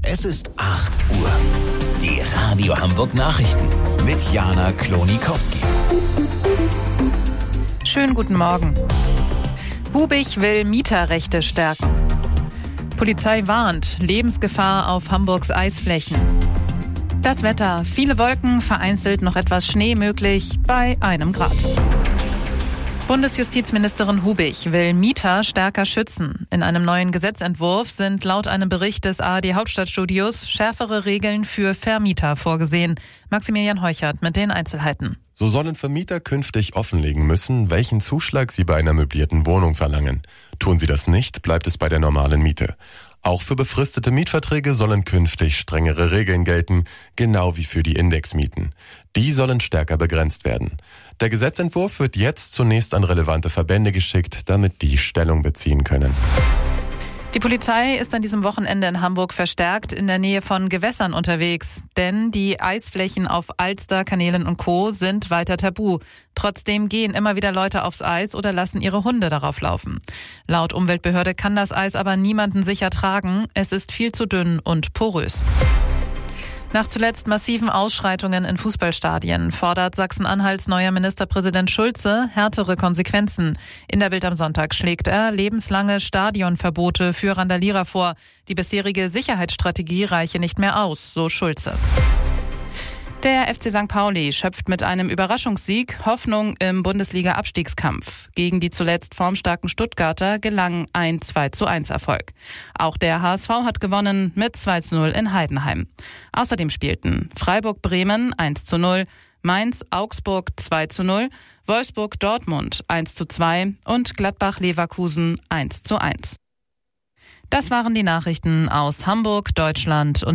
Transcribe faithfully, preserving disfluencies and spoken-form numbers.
Es ist acht Uhr. Die Radio Hamburg Nachrichten mit Jana Klonikowski. Schönen guten Morgen. Bubich will Mieterrechte stärken. Polizei warnt, Lebensgefahr auf Hamburgs Eisflächen. Das Wetter, viele Wolken, vereinzelt noch etwas Schnee möglich bei einem Grad. Bundesjustizministerin Hubich will Mieter stärker schützen. In einem neuen Gesetzentwurf sind laut einem Bericht des A R D Hauptstadtstudios schärfere Regeln für Vermieter vorgesehen. Maximilian Heuchert mit den Einzelheiten. So sollen Vermieter künftig offenlegen müssen, welchen Zuschlag sie bei einer möblierten Wohnung verlangen. Tun sie das nicht, bleibt es bei der normalen Miete. Auch für befristete Mietverträge sollen künftig strengere Regeln gelten, genau wie für die Indexmieten. Die sollen stärker begrenzt werden. Der Gesetzentwurf wird jetzt zunächst an relevante Verbände geschickt, damit die Stellung beziehen können. Die Polizei ist an diesem Wochenende in Hamburg verstärkt in der Nähe von Gewässern unterwegs. Denn die Eisflächen auf Alster, Kanälen und Co. sind weiter tabu. Trotzdem gehen immer wieder Leute aufs Eis oder lassen ihre Hunde darauf laufen. Laut Umweltbehörde kann das Eis aber niemanden sicher tragen. Es ist viel zu dünn und porös. Nach zuletzt massiven Ausschreitungen in Fußballstadien fordert Sachsen-Anhalts neuer Ministerpräsident Schulze härtere Konsequenzen. In der Bild am Sonntag schlägt er lebenslange Stadionverbote für Randalierer vor. Die bisherige Sicherheitsstrategie reiche nicht mehr aus, so Schulze. Der F C Sankt Pauli schöpft mit einem Überraschungssieg Hoffnung im Bundesliga-Abstiegskampf. Gegen die zuletzt formstarken Stuttgarter gelang ein zwei zu eins Erfolg. Auch der H S V hat gewonnen mit zwei zu null in Heidenheim. Außerdem spielten Freiburg-Bremen eins zu null, Mainz-Augsburg zwei zu null, Wolfsburg-Dortmund eins zu zwei und Gladbach-Leverkusen eins zu eins. Das waren die Nachrichten aus Hamburg, Deutschland und